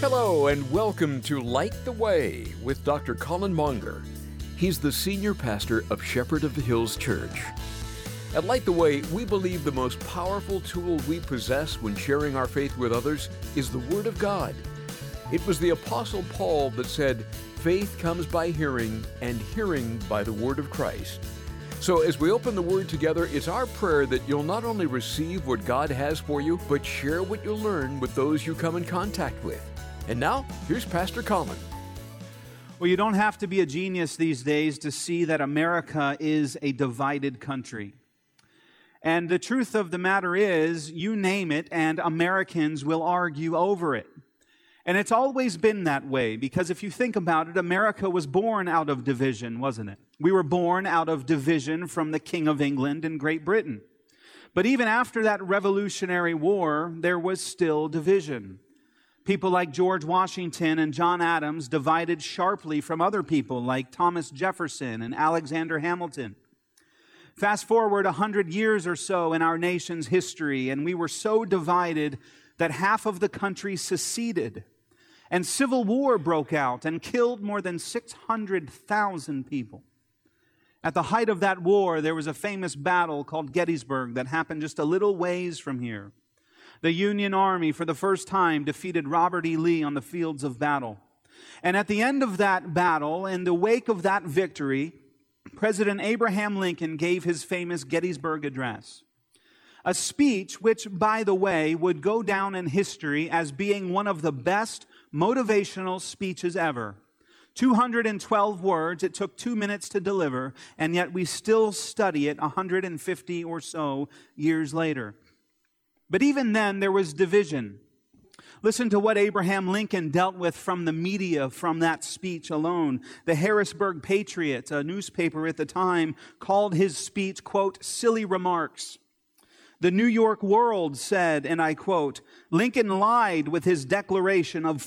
Hello and welcome to Light the Way with Dr. Colin Monger. He's the senior pastor of Shepherd of the Hills Church. At Light the Way, we believe the most powerful tool we possess when sharing our faith with others is the Word of God. It was the Apostle Paul that said, "Faith comes by hearing, and hearing by the Word of Christ." So as we open the Word together, it's our prayer that you'll not only receive what God has for you, but share what you learn with those you come in contact with. And now, here's Pastor Colin. Well, you don't have to be a genius these days to see that America is a divided country. And the truth of the matter is, you name it, and Americans will argue over it. And it's always been that way, because if you think about it, America was born out of division, wasn't it? We were born out of division from the King of England and Great Britain. But even after that Revolutionary War, there was still division. People like George Washington and John Adams divided sharply from other people like Thomas Jefferson and Alexander Hamilton. Fast forward 100 years or so in our nation's history, and we were so divided that half of the country seceded, and civil war broke out and killed more than 600,000 people. At the height of that war, there was a famous battle called Gettysburg that happened just a little ways from here. The Union Army, for the first time, defeated Robert E. Lee on the fields of battle. And at the end of that battle, in the wake of that victory, President Abraham Lincoln gave his famous Gettysburg Address. A speech which, by the way, would go down in history as being one of the best motivational speeches ever. 212 words, it took 2 minutes to deliver, and yet we still study it 150 or so years later. But even then, there was division. Listen to what Abraham Lincoln dealt with from the media from that speech alone. The Harrisburg Patriot, a newspaper at the time, called his speech, quote, "silly remarks." The New York World said, and I quote, "Lincoln lied with his declaration of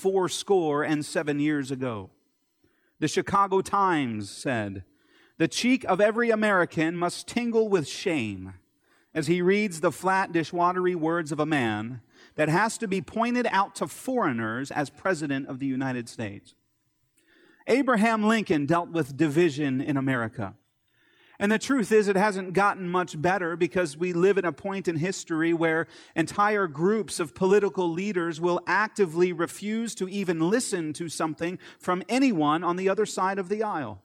77 years ago." The Chicago Times said, "The cheek of every American must tingle with shame as he reads the flat, dishwatery words of a man that has to be pointed out to foreigners as President of the United States." Abraham Lincoln dealt with division in America. And the truth is, it hasn't gotten much better because we live in a point in history where entire groups of political leaders will actively refuse to even listen to something from anyone on the other side of the aisle.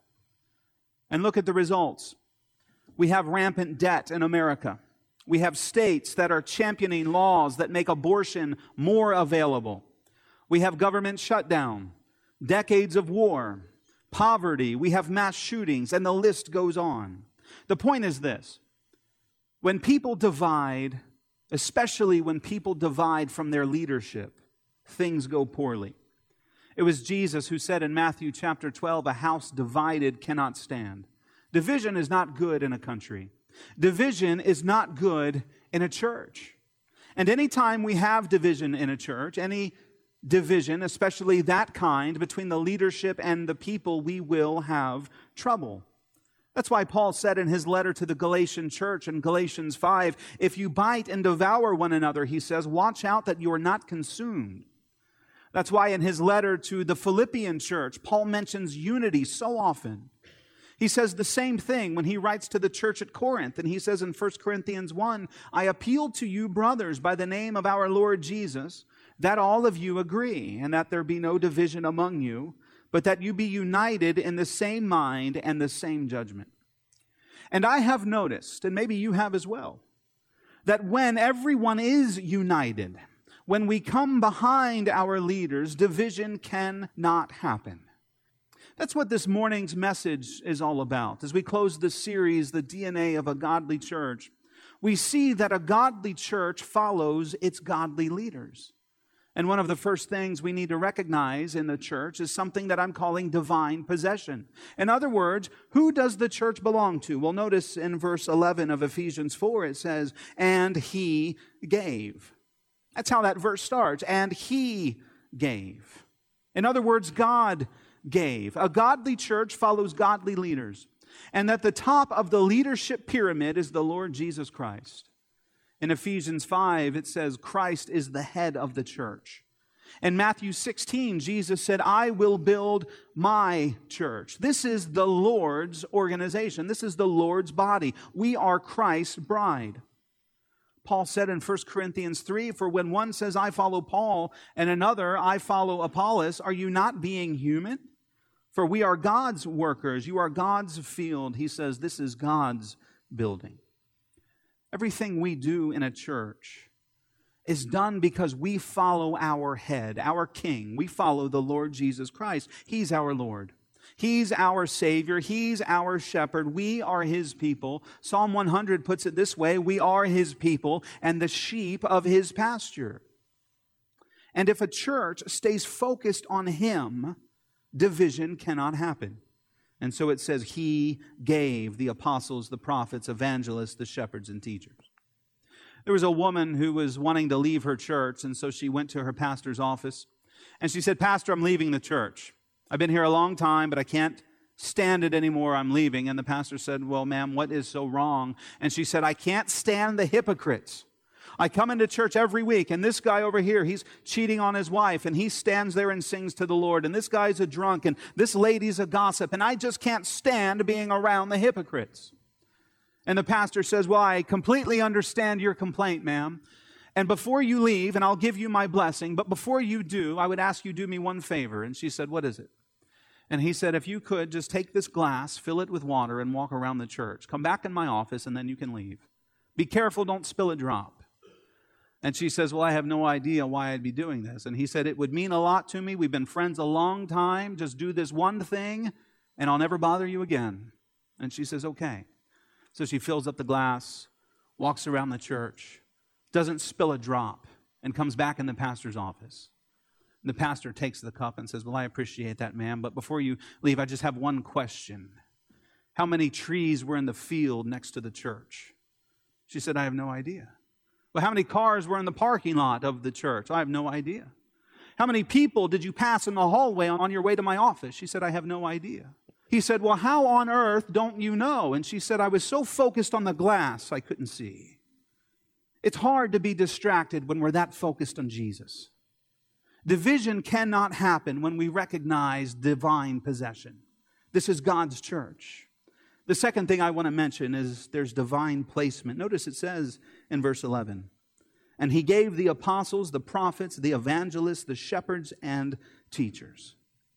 And look at the results. We have rampant debt in America. We have states that are championing laws that make abortion more available. We have government shutdown, decades of war, poverty. We have mass shootings, and the list goes on. The point is this: when people divide, especially when people divide from their leadership, things go poorly. It was Jesus who said in Matthew chapter 12, "A house divided cannot stand." Division is not good in a country. Division is not good in a church. And anytime we have division in a church, any division, especially that kind, between the leadership and the people, we will have trouble. That's why Paul said in his letter to the Galatian church in Galatians 5, "If you bite and devour one another," he says, "watch out that you are not consumed." That's why in his letter to the Philippian church, Paul mentions unity so often. He says the same thing when he writes to the church at Corinth. And he says in 1 Corinthians 1, "I appeal to you, brothers, by the name of our Lord Jesus, that all of you agree, and that there be no division among you, but that you be united in the same mind and the same judgment." And I have noticed, and maybe you have as well, that when everyone is united, when we come behind our leaders, division cannot happen. That's what this morning's message is all about. As we close this series, The DNA of a Godly Church, we see that a godly church follows its godly leaders. And one of the first things we need to recognize in the church is something that I'm calling divine possession. In other words, who does the church belong to? Well, notice in verse 11 of Ephesians 4, it says, "And he gave." That's how that verse starts. And he gave. In other words, God gave. A godly church follows godly leaders. And at the top of the leadership pyramid is the Lord Jesus Christ. In Ephesians 5, it says Christ is the head of the church. In Matthew 16, Jesus said, I will build my church. This is the Lord's organization. This is the Lord's body. We are Christ's bride. Paul said in 1 Corinthians 3, for when one says, I follow Paul, and another, I follow Apollos, are you not being human? For we are God's workers. You are God's field. He says, this is God's building. Everything we do in a church is done because we follow our head, our King. We follow the Lord Jesus Christ. He's our Lord. He's our Savior. He's our shepherd. We are His people. Psalm 100 puts it this way, we are His people and the sheep of His pasture. And if a church stays focused on Him, division cannot happen. And so it says, He gave the apostles, the prophets, evangelists, the shepherds, and teachers. There was a woman who was wanting to leave her church, and so she went to her pastor's office. And she said, Pastor, I'm leaving the church. I've been here a long time, but I can't stand it anymore. I'm leaving. And the pastor said, well, ma'am, what is so wrong? And she said, I can't stand the hypocrites. I come into church every week, and this guy over here, he's cheating on his wife, and he stands there and sings to the Lord, and this guy's a drunk, and this lady's a gossip, and I just can't stand being around the hypocrites. And the pastor says, well, I completely understand your complaint, ma'am. And before you leave, and I'll give you my blessing, but before you do, I would ask you do me one favor. And she said, what is it? And he said, if you could just take this glass, fill it with water, and walk around the church. Come back in my office, and then you can leave. Be careful, don't spill a drop. And she says, well, I have no idea why I'd be doing this. And he said, it would mean a lot to me. We've been friends a long time. Just do this one thing, and I'll never bother you again. And she says, okay. So she fills up the glass, walks around the church, doesn't spill a drop, and comes back in the pastor's office. And the pastor takes the cup and says, well, I appreciate that, ma'am, but before you leave, I just have one question. How many trees were in the field next to the church? She said, I have no idea. Well, how many cars were in the parking lot of the church? I have no idea. How many people did you pass in the hallway on your way to my office? She said, I have no idea. He said, well, how on earth don't you know? And she said, I was so focused on the glass, I couldn't see. It's hard to be distracted when we're that focused on Jesus. Division cannot happen when we recognize divine possession. This is God's church. The second thing I want to mention is there's divine placement. Notice it says in verse 11, and He gave the apostles, the prophets, the evangelists, the shepherds, and teachers.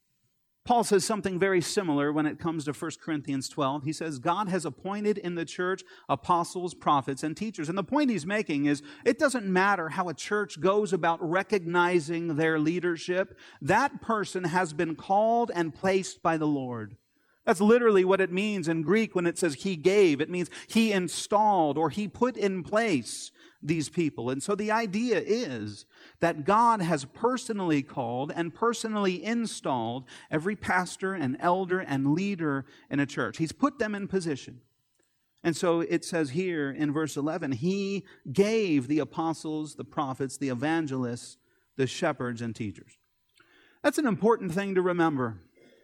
Paul says something very similar when it comes to 1 Corinthians 12. He says, God has appointed in the church apostles, prophets, and teachers. And the point he's making is it doesn't matter how a church goes about recognizing their leadership. That person has been called and placed by the Lord. That's literally what it means in Greek when it says He gave. It means He installed or He put in place these people. And so the idea is that God has personally called and personally installed every pastor and elder and leader in a church. He's put them in position. And so it says here in verse 11, He gave the apostles, the prophets, the evangelists, the shepherds, and teachers. That's an important thing to remember.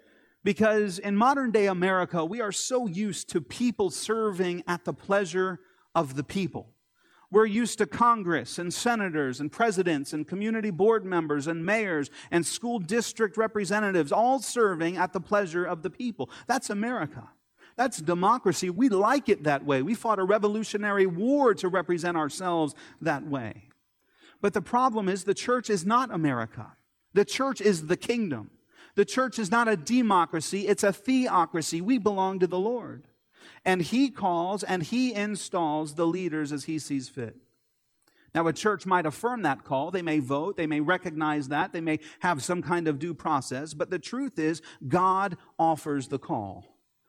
Because in modern day America, we are so used to people serving at the pleasure of the people. We're used to Congress and senators and presidents and community board members and mayors and school district representatives all serving at the pleasure of the people. That's America. That's democracy. We like it that way. We fought a revolutionary war to represent ourselves that way. But the problem is the church is not America. The church is the kingdom. The church is not a democracy, it's a theocracy. We belong to the Lord. And He calls and He installs the leaders as He sees fit. Now, a church might affirm that call. They may vote. They may recognize that. They may have some kind of due process. But the truth is, God offers the call.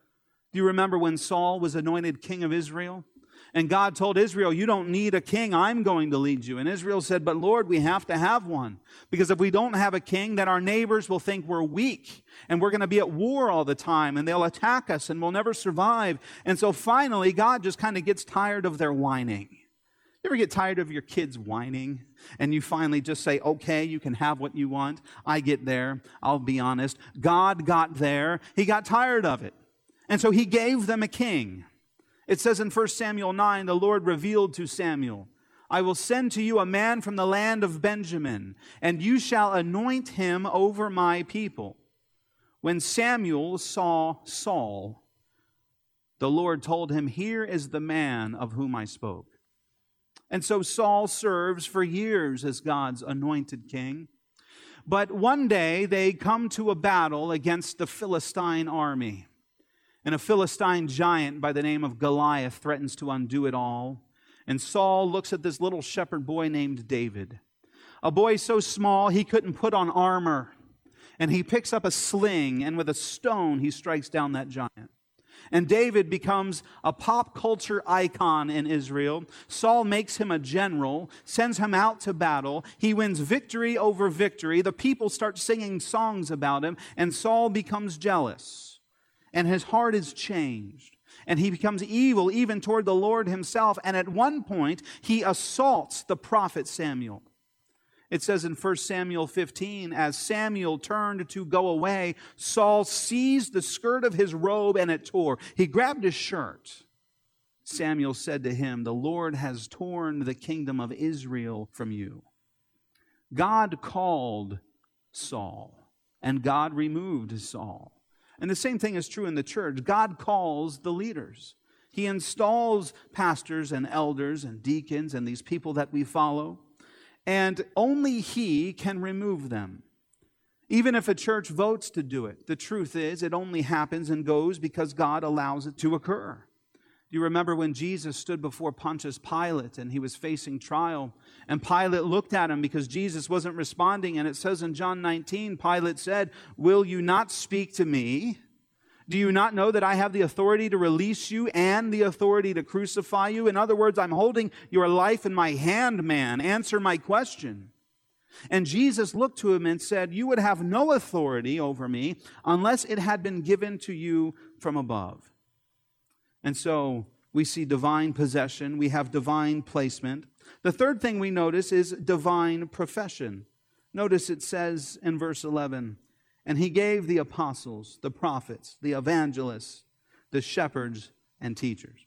Do you remember when Saul was anointed king of Israel? And God told Israel, you don't need a king, I'm going to lead you. And Israel said, but Lord, we have to have one. Because if we don't have a king, then our neighbors will think we're weak. And we're going to be at war all the time. And they'll attack us and we'll never survive. And so finally, God just kind of gets tired of their whining. You ever get tired of your kids whining? And you finally just say, okay, you can have what you want. I get there. I'll be honest. God got there. He got tired of it. And so He gave them a king. It says in 1 Samuel 9, the Lord revealed to Samuel I will send to you a man from the land of Benjamin, and you shall anoint him over my people." When Samuel saw Saul, the Lord told him, "Here is the man of whom I spoke." And so Saul serves for years as God's anointed king. But one day they come to a battle against the Philistine army. And a Philistine giant by the name of Goliath threatens to undo it all. And Saul looks at this little shepherd boy named David, a boy so small he couldn't put on armor. And he picks up a sling, and with a stone he strikes down that giant. And David becomes a pop culture icon in Israel. Saul makes him a general, sends him out to battle. He wins victory over victory. The people start singing songs about him, and Saul becomes jealous. And his heart is changed. And he becomes evil even toward the Lord himself. And at one point, he assaults the prophet Samuel. It says in 1 Samuel 15, as Samuel turned to go away, Saul seized the skirt of his robe and it tore. He grabbed his shirt. Samuel said to him, "The Lord has torn the kingdom of Israel from you." God called Saul, and God removed Saul. And the same thing is true in the church. God calls the leaders. He installs pastors and elders and deacons and these people that we follow. And only He can remove them. Even if a church votes to do it, the truth is it only happens and goes because God allows it to occur. Do you remember when Jesus stood before Pontius Pilate and he was facing trial? And Pilate looked at him because Jesus wasn't responding. And it says in John 19, Pilate said, "Will you not speak to me? Do you not know that I have the authority to release you and the authority to crucify you? In other words, I'm holding your life in my hand, man. Answer my question." And Jesus looked to him and said, "You would have no authority over me unless it had been given to you from above." And so we see divine possession. We have divine placement. The third thing we notice is divine profession. Notice it says in verse 11, "And He gave the apostles, the prophets, the evangelists, the shepherds, and teachers."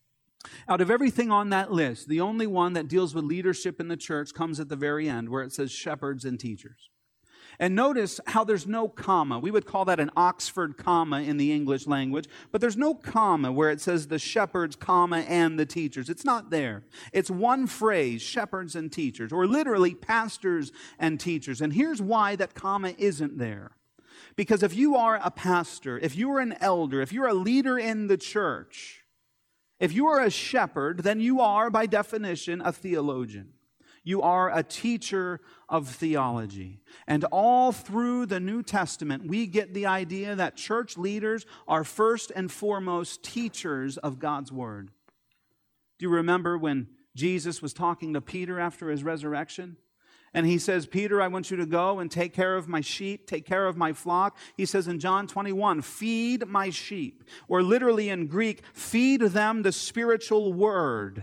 Out of everything on that list, the only one that deals with leadership in the church comes at the very end, where it says shepherds and teachers. And notice how there's no comma. We would call that an Oxford comma in the English language, but there's no comma where it says the shepherds, comma, and the teachers. It's not there. It's one phrase, shepherds and teachers, or literally pastors and teachers. And here's why that comma isn't there. Because if you are a pastor, if you are an elder, if you're a leader in the church, if you are a shepherd, then you are, by definition, a theologian. You are a teacher of theology. And all through the New Testament, we get the idea that church leaders are first and foremost teachers of God's Word. Do you remember when Jesus was talking to Peter after his resurrection? And he says, "Peter, I want you to go and take care of my sheep, take care of my flock." He says in John 21, "Feed my sheep." Or literally in Greek, "Feed them the spiritual word."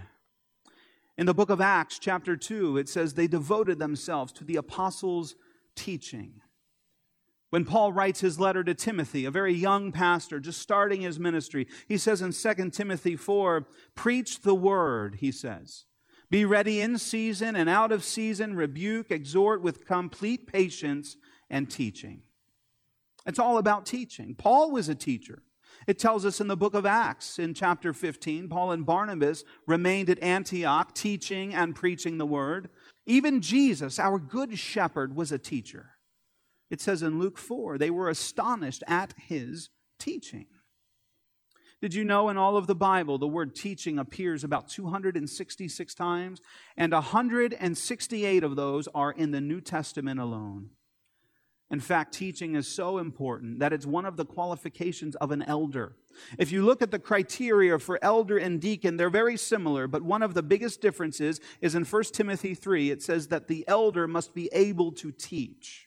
In the book of Acts, chapter 2, it says they devoted themselves to the apostles' teaching. When Paul writes his letter to Timothy, a very young pastor just starting his ministry, he says in 2 Timothy 4, "Preach the word," he says. "Be ready in season and out of season, rebuke, exhort with complete patience and teaching." It's all about teaching. Paul was a teacher. It tells us in the book of Acts, in chapter 15, Paul and Barnabas remained at Antioch teaching and preaching the word. Even Jesus, our good shepherd, was a teacher. It says in Luke 4, they were astonished at his teaching. Did you know in all of the Bible, the word teaching appears about 266 times, and 168 of those are in the New Testament alone? In fact, teaching is so important that it's one of the qualifications of an elder. If you look at the criteria for elder and deacon, they're very similar, but one of the biggest differences is in 1 Timothy 3. It says that the elder must be able to teach.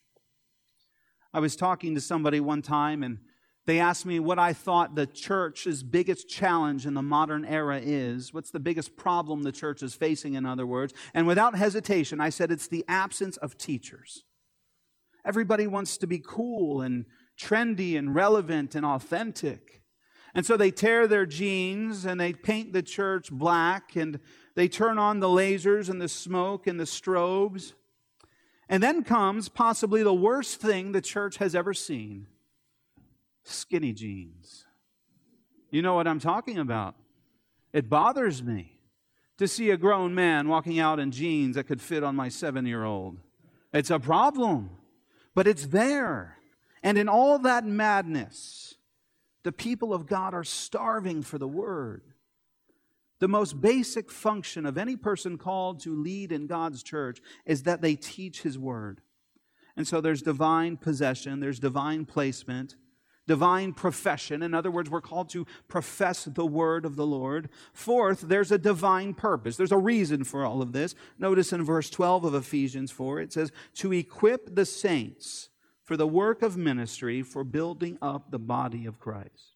I was talking to somebody one time, and they asked me what I thought the church's biggest challenge in the modern era is. What's the biggest problem the church is facing, in other words? And without hesitation, I said it's the absence of teachers. Everybody wants to be cool and trendy and relevant and authentic. And so they tear their jeans and they paint the church black and they turn on the lasers and the smoke and the strobes. And then comes possibly the worst thing the church has ever seen: skinny jeans. You know what I'm talking about. It bothers me to see a grown man walking out in jeans that could fit on my 7-year-old. It's a problem, but it's there. And in all that madness, the people of God are starving for the Word. The most basic function of any person called to lead in God's church is that they teach His Word. And so there's divine possession, there's divine placement, divine profession. In other words, we're called to profess the Word of the Lord. Fourth, there's a divine purpose. There's a reason for all of this. Notice in verse 12 of Ephesians 4, it says, to equip the saints for the work of ministry, for building up the body of Christ.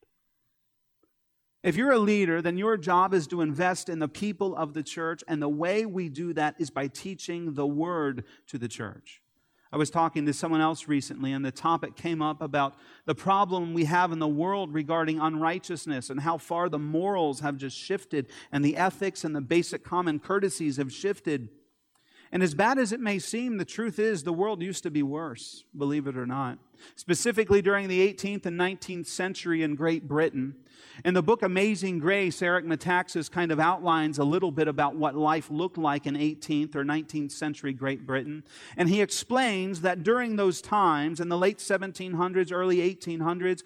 If you're a leader, then your job is to invest in the people of the church, and the way we do that is by teaching the Word to the church. I was talking to someone else recently, and the topic came up about the problem we have in the world regarding unrighteousness and how far the morals have just shifted and the ethics and the basic common courtesies have shifted. And as bad as it may seem, the truth is the world used to be worse, believe it or not. Specifically during the 18th and 19th century in Great Britain. In the book Amazing Grace, Eric Metaxas kind of outlines a little bit about what life looked like in 18th or 19th century Great Britain. And he explains that during those times, in the late 1700s, early 1800s,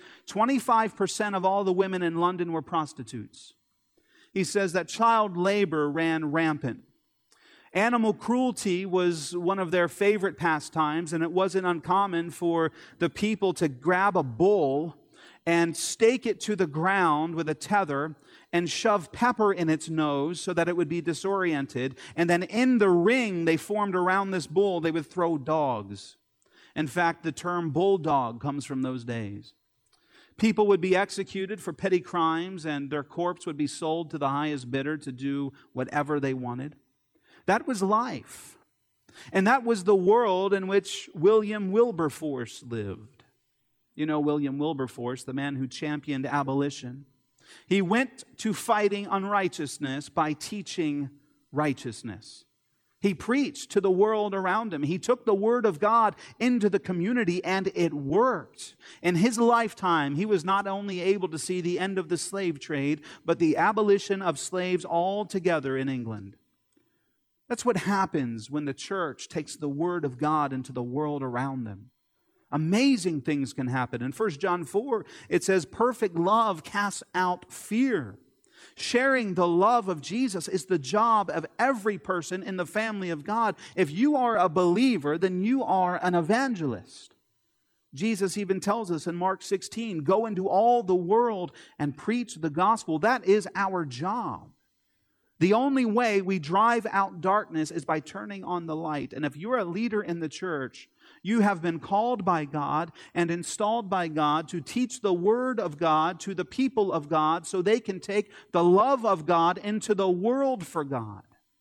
25% of all the women in London were prostitutes. He says that child labor ran rampant. Animal cruelty was one of their favorite pastimes, and it wasn't uncommon for the people to grab a bull and stake it to the ground with a tether and shove pepper in its nose so that it would be disoriented. And then in the ring they formed around this bull, they would throw dogs. In fact, the term bulldog comes from those days. People would be executed for petty crimes, and their corpse would be sold to the highest bidder to do whatever they wanted. That was life. And that was the world in which William Wilberforce lived. You know William Wilberforce, the man who championed abolition. He went to fighting unrighteousness by teaching righteousness. He preached to the world around him. He took the Word of God into the community, and it worked. In his lifetime, he was not only able to see the end of the slave trade, but the abolition of slaves altogether in England. That's what happens when the church takes the Word of God into the world around them. Amazing things can happen. In 1 John 4, it says, perfect love casts out fear. Sharing the love of Jesus is the job of every person in the family of God. If you are a believer, then you are an evangelist. Jesus even tells us in Mark 16, go into all the world and preach the gospel. That is our job. The only way we drive out darkness is by turning on the light. And if you're a leader in the church, you have been called by God and installed by God to teach the Word of God to the people of God so they can take the love of God into the world for God.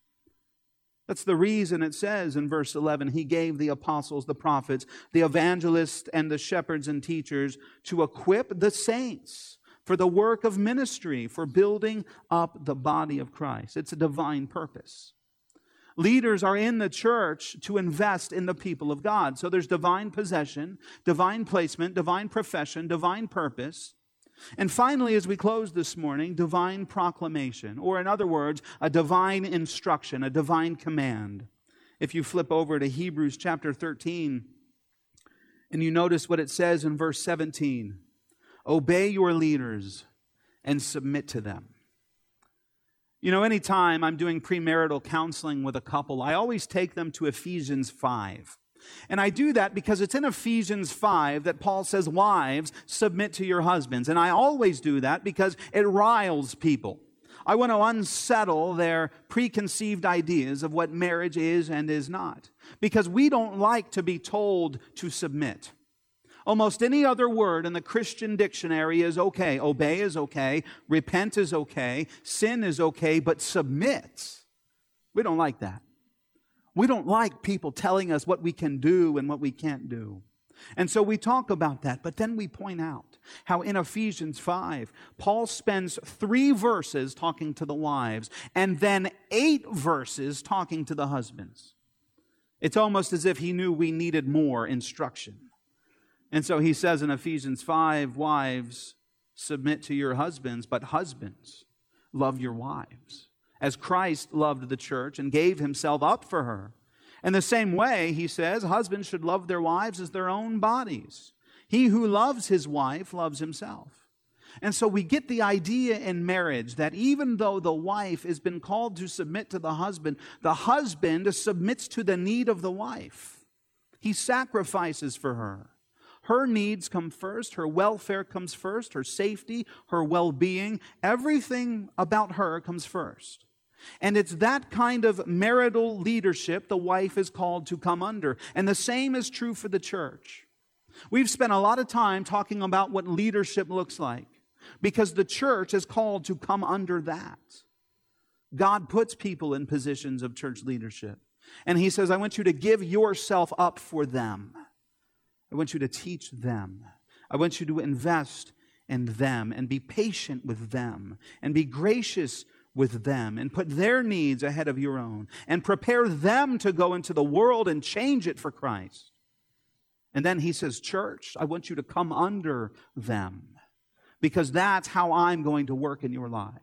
That's the reason it says in verse 11, He gave the apostles, the prophets, the evangelists, and the shepherds and teachers to equip the saints for the work of ministry, for building up the body of Christ. It's a divine purpose. Leaders are in the church to invest in the people of God. So there's divine possession, divine placement, divine profession, divine purpose. And finally, as we close this morning, divine proclamation, or in other words, a divine instruction, a divine command. If you flip over to Hebrews chapter 13, and you notice what it says in verse 17, obey your leaders and submit to them. You know, anytime I'm doing premarital counseling with a couple, I always take them to Ephesians 5. And I do that because it's in Ephesians 5 that Paul says, wives, submit to your husbands. And I always do that because it riles people. I want to unsettle their preconceived ideas of what marriage is and is not. Because we don't like to be told to submit. Almost any other word in the Christian dictionary is okay. Obey is okay. Repent is okay. Sin is okay. But submit, we don't like that. We don't like people telling us what we can do and what we can't do. And so we talk about that, but then we point out how in Ephesians 5, Paul spends 3 verses talking to the wives and then 8 verses talking to the husbands. It's almost as if he knew we needed more instruction. And so he says in Ephesians 5, wives, submit to your husbands, but husbands, love your wives, as Christ loved the church and gave himself up for her. In the same way, he says, husbands should love their wives as their own bodies. He who loves his wife loves himself. And so we get the idea in marriage that even though the wife has been called to submit to the husband submits to the need of the wife. He sacrifices for her. Her needs come first, her welfare comes first, her safety, her well-being, everything about her comes first. And it's that kind of marital leadership the wife is called to come under. And the same is true for the church. We've spent a lot of time talking about what leadership looks like because the church is called to come under that. God puts people in positions of church leadership. And he says, I want you to give yourself up for them. I want you to teach them. I want you to invest in them and be patient with them and be gracious with them and put their needs ahead of your own and prepare them to go into the world and change it for Christ. And then he says, church, I want you to come under them because that's how I'm going to work in your lives.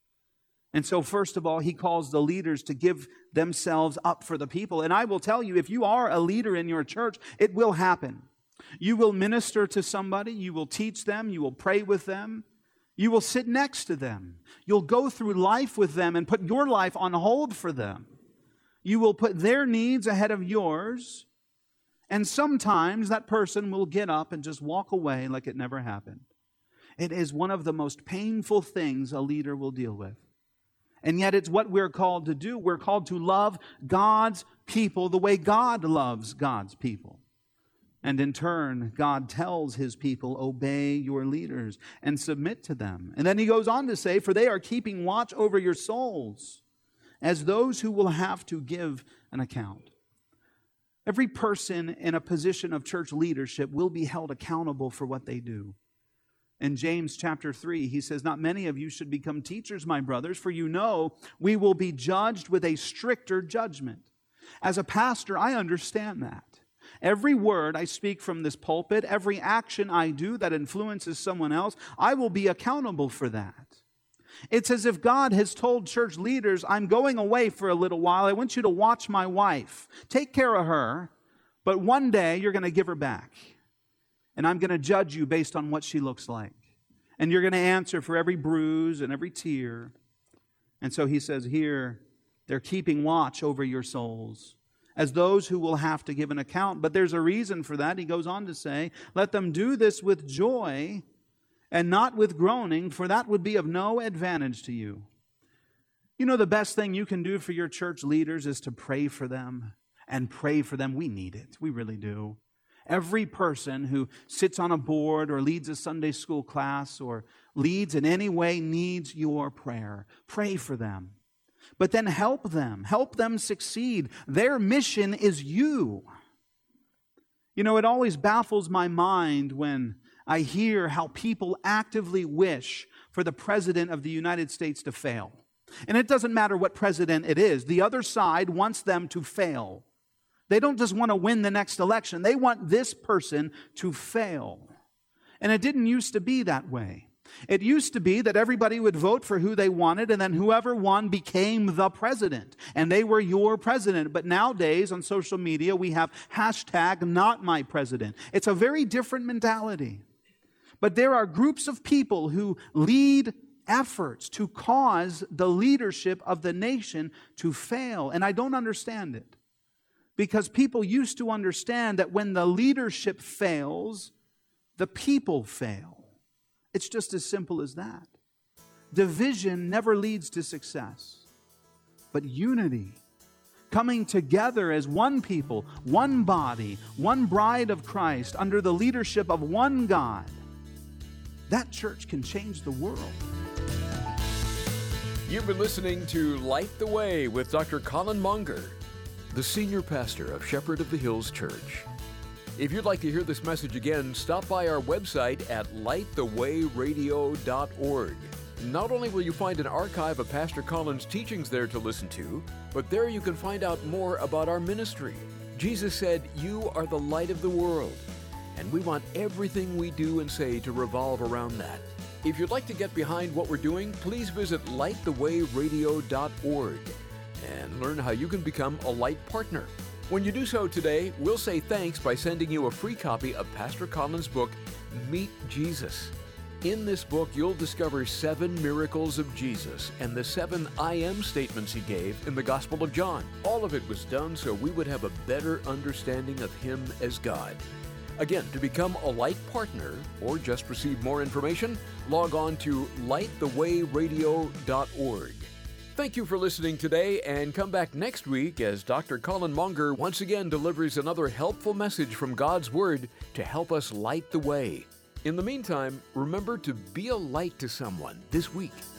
And so first of all, he calls the leaders to give themselves up for the people. And I will tell you, if you are a leader in your church, it will happen. You will minister to somebody, you will teach them, you will pray with them. You will sit next to them. You'll go through life with them and put your life on hold for them. You will put their needs ahead of yours. And sometimes that person will get up and just walk away like it never happened. It is one of the most painful things a leader will deal with. And yet it's what we're called to do. We're called to love God's people the way God loves God's people. And in turn, God tells his people, obey your leaders and submit to them. And then he goes on to say, for they are keeping watch over your souls as those who will have to give an account. Every person in a position of church leadership will be held accountable for what they do. In James chapter 3, he says, not many of you should become teachers, my brothers, for you know we will be judged with a stricter judgment. As a pastor, I understand that. Every word I speak from this pulpit, every action I do that influences someone else, I will be accountable for that. It's as if God has told church leaders, I'm going away for a little while. I want you to watch my wife. Take care of her, but one day you're going to give her back. And I'm going to judge you based on what she looks like. And you're going to answer for every bruise and every tear. And so he says here, they're keeping watch over your souls as those who will have to give an account. But there's a reason for that. He goes on to say, let them do this with joy and not with groaning, for that would be of no advantage to you. You know, the best thing you can do for your church leaders is to pray for them. And pray for them. We need it. We really do. Every person who sits on a board or leads a Sunday school class or leads in any way needs your prayer. Pray for them. But then help them succeed. Their mission is you. You know, it always baffles my mind when I hear how people actively wish for the President of the United States to fail. And it doesn't matter what president it is. The other side wants them to fail. They don't just want to win the next election. They want this person to fail. And it didn't used to be that way. It used to be that everybody would vote for who they wanted, and then whoever won became the president. And they were your president. But nowadays on social media, we have #NotMyPresident. It's a very different mentality. But there are groups of people who lead efforts to cause the leadership of the nation to fail. And I don't understand it. Because people used to understand that when the leadership fails, the people fail. It's just as simple as that. Division never leads to success. But unity, coming together as one people, one body, one bride of Christ, under the leadership of one God, that church can change the world. You've been listening to Light the Way with Dr. Colin Monger, the senior pastor of Shepherd of the Hills Church. If you'd like to hear this message again, stop by our website at lightthewayradio.org. Not only will you find an archive of Pastor Colin's teachings there to listen to, but there you can find out more about our ministry. Jesus said, "You are the light of the world," and we want everything we do and say to revolve around that. If you'd like to get behind what we're doing, please visit lightthewayradio.org and learn how you can become a Light partner. When you do so today, we'll say thanks by sending you a free copy of Pastor Colin's book, Meet Jesus. In this book, you'll discover 7 miracles of Jesus and the 7 I am statements he gave in the Gospel of John. All of it was done so we would have a better understanding of him as God. Again, to become a Light partner or just receive more information, log on to lightthewayradio.org. Thank you for listening today, and come back next week as Dr. Colin Monger once again delivers another helpful message from God's Word to help us light the way. In the meantime, remember to be a light to someone this week.